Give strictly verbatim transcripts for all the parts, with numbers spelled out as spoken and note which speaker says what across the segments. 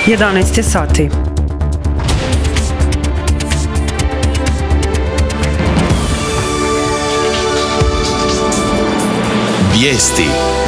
Speaker 1: jedanaest je sati.
Speaker 2: Vijesti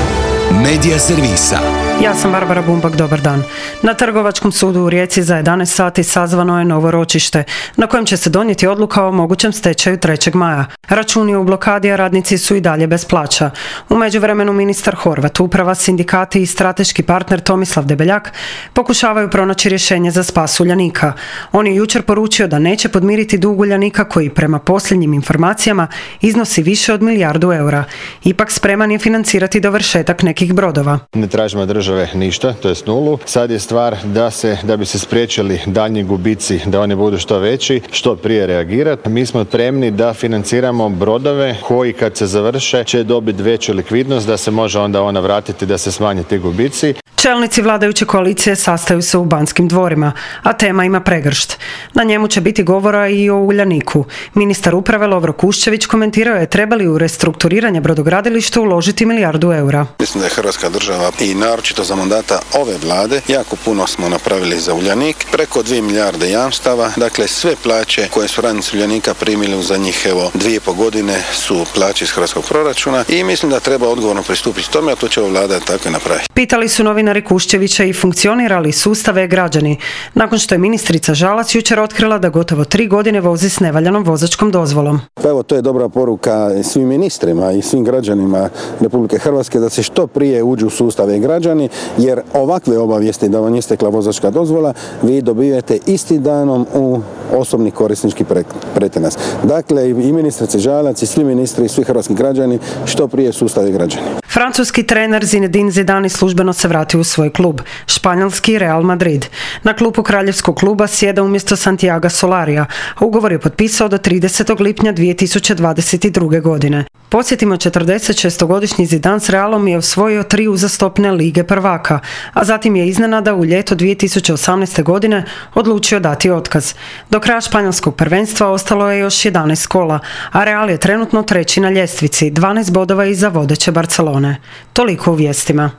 Speaker 2: Medija servisa.
Speaker 1: Ja sam Barbara Bumbak, dobar dan. Na Trgovačkom sudu u Rijeci za jedanaest sati sazvano je novo ročište, na kojem će se donijeti odluka o mogućem stečaju trećeg maja. Računi u blokadi, a radnici su i dalje bez plaća. U međuvremenu ministar Horvat, uprava, sindikati i strateški partner Tomislav Debeljak pokušavaju pronaći rješenje za spas Uljanika. On je jučer poručio da neće podmiriti dug Uljanika koji prema posljednjim informacijama iznosi više od milijardu eura. Ipak spreman je financirati dovršetak nekih brodova.
Speaker 3: Ne tražimo države ništa, to jest nulu. Sad je stvar da se, da bi se spriječili daljnji gubici, da oni budu što veći, što prije reagirati. Mi smo spremni da financiramo brodove koji kad se završe će dobiti veću likvidnost, da se može onda ona vratiti, da se smanje ti gubici.
Speaker 1: Čelnici vladajuće koalicije sastaju se u Banskim dvorima, a tema ima pregršt. Na njemu će biti govora i o Uljaniku. Ministar uprave Lovro Kuščević komentirao je treba li u restrukturiranje brodogradilišta uložiti milijardu eura.
Speaker 4: Mislim da je Hrvatska država i naročito za mandata ove vlade jako puno smo napravili za Uljanik. Preko dvije milijarde jamstava, dakle sve plaće koje su radnici Uljanika primili u zadnjih evo dvije i pol godine su plaće iz hrvatskog proračuna i mislim da treba odgovorno pristupiti tome, a to će ova vlada tako i napraviti.
Speaker 1: Pitali su novinari Kuščevića i funkcionira li sustav e-građani, nakon što je ministrica Žalac jučer otkrila da gotovo tri godine vozi s nevaljanom vozačkom dozvolom.
Speaker 4: Pa evo, to je dobra poruka svim ministrima i svim građanima Republike Hrvatske da se što prije uđu u sustav e-građani, jer ovakve obavijesti da vam je istekla vozačka dozvola vi dobijete isti danom u osobni korisnički pretinac. Dakle, i ministrica Žalac i svi ministri i svi hrvatski građani što prije sustav e-građani.
Speaker 1: Francuski trener Zinedine Zidane službeno se vratio u svoj klub, španjolski Real Madrid. Na klupu kraljevskog kluba sjeda umjesto Santiaga Solarija, a ugovor je potpisao do tridesetog lipnja dvije tisuće dvadeset druge. godine. Podsjetimo, četrdesetšestogodišnji Zidane s Realom je osvojio tri uzastopne lige prvaka, a zatim je iznenada u ljeto dvije tisuće osamnaeste. godine odlučio dati otkaz. Do kraja španjolskog prvenstva ostalo je još jedanaest kola, a Real je trenutno treći na ljestvici, dvanaest bodova iza vodeće Barcelone. Toliko u vijestima.